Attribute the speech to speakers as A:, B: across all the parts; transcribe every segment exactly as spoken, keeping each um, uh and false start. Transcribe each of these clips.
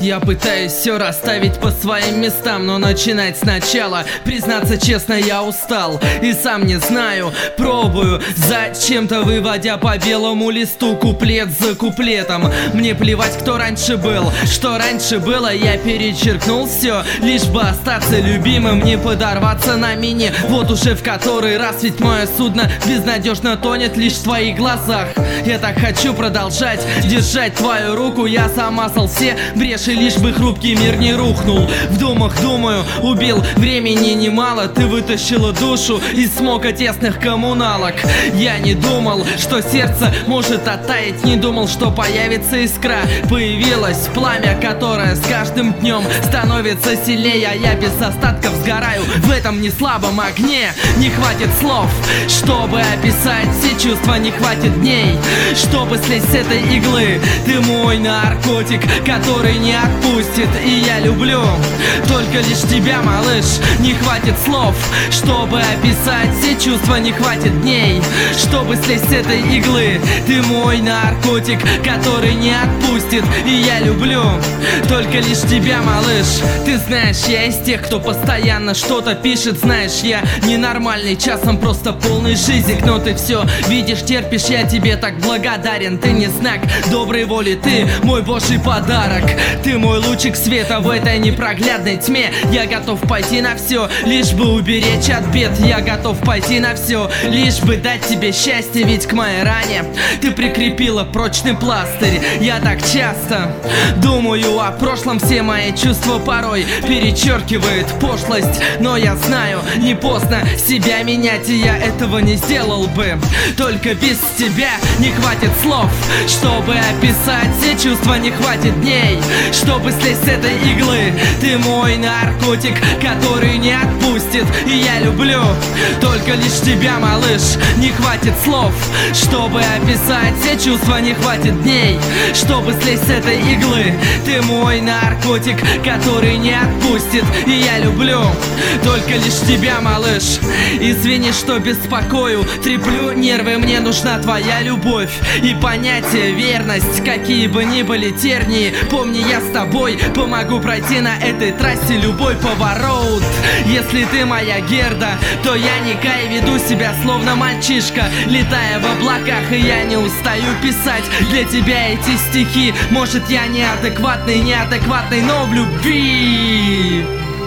A: Я пытаюсь все расставить по своим местам, но начинать сначала. Признаться честно, я устал и сам не знаю. Пробую, зачем-то выводя по белому листу куплет за куплетом. Мне плевать, кто раньше был, что раньше было. Я перечеркнул все, лишь бы остаться любимым, не подорваться на мине. Вот уже в который раз, ведь мое судно безнадежно тонет лишь в твоих глазах. Я так хочу продолжать держать твою руку. Я замазал все бреши, лишь бы хрупкий мир не рухнул. В думах думаю, убил времени немало. Ты вытащила душу из смока тесных коммуналок. Я не думал, что сердце может оттаять, не думал, что появится искра. Появилось пламя, которое с каждым днем становится сильнее, а я без остатков сгораю в этом неслабом огне. Не хватит слов, чтобы описать все чувства, не хватит дней, чтобы слезть с этой иглы. Ты мой наркотик, который не отпустит, и я люблю только лишь тебя, малыш. Не хватит слов, чтобы описать все чувства, не хватит дней, чтобы слезть с этой иглы. Ты мой наркотик, который не отпустит, и я люблю только лишь тебя, малыш. Ты знаешь, я из тех, кто постоянно что-то пишет. Знаешь, я ненормальный, часом просто полный шизик. Но ты все видишь, терпишь, я тебе так благодарен. Ты не знак доброй воли, ты мой божий подарок. Ты мой лучик света в этой непроглядной тьме. Я готов пойти на все, лишь бы уберечь от бед. Я готов пойти на все, лишь бы дать тебе счастье. Ведь к моей ране ты прикрепила прочный пластырь. Я так часто думаю о прошлом, все мои чувства порой перечеркивает пошлость. Но я знаю, не поздно себя менять, и я этого не сделал бы только без тебя. Не хватит слов, чтобы описать все чувства, не хватит дней, чтобы слезть с этой иглы. Ты мой наркотик, который не отпустит, и я люблю только лишь тебя, малыш. Не хватит слов, чтобы описать все чувства, не хватит дней, чтобы слезть с этой иглы. Ты мой наркотик, который не отпустит, и я люблю только лишь тебя, малыш. Извини, что беспокою, треплю нервы, мне нужна твоя любовь и понятие верность, какие бы ни были тернии. Помни, я с тобой помогу пройти на этой трассе любой поворот. Если ты моя Герда, то я не Кай, веду себя словно мальчишка, летая в облаках, и я не устаю писать для тебя эти стихи. Может, я неадекватный, неадекватный, но в любви.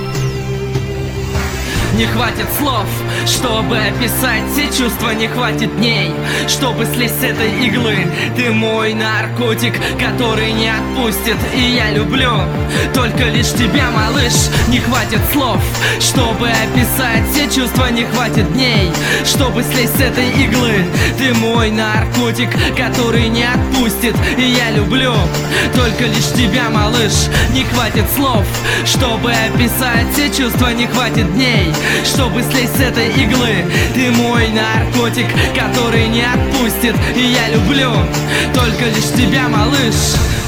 A: Не хватит слов, чтобы описать все чувства, не хватит дней, чтобы слезть с этой иглы. Ты мой наркотик, который не отпустит, и я люблю только лишь тебя, малыш. Не хватит слов, чтобы описать все чувства, не хватит дней, чтобы слезть с этой иглы. Ты мой наркотик, который не отпустит, и я люблю только лишь тебя, малыш. Не хватит слов, чтобы описать все чувства, не хватит дней, чтобы слезть с этой иглы. Ты мой наркотик, который не отпустит, и я люблю только лишь тебя, малыш.